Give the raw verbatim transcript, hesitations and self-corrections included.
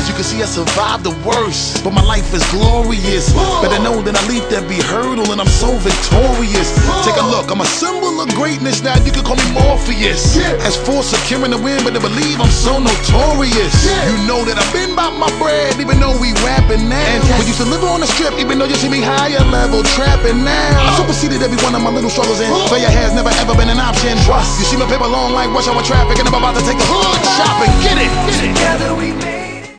As you can see, I survived the worst, but my life is glorious. Better know that I leaped every hurdle and I'm so victorious. Take a look, I'm a symbol of greatness now, you can call me Morpheus. As for securing the win, but to believe I'm so notorious. You know that I've been about my bread, even though we rapping now. We used to live on the strip, even though you see me higher level trapping now. I superseded every one of my little struggles and failure has never ever been an option. Trust, you see my paper long like rush hour traffic, and I'm about to take a hood shopping. Get it, get it. Together we made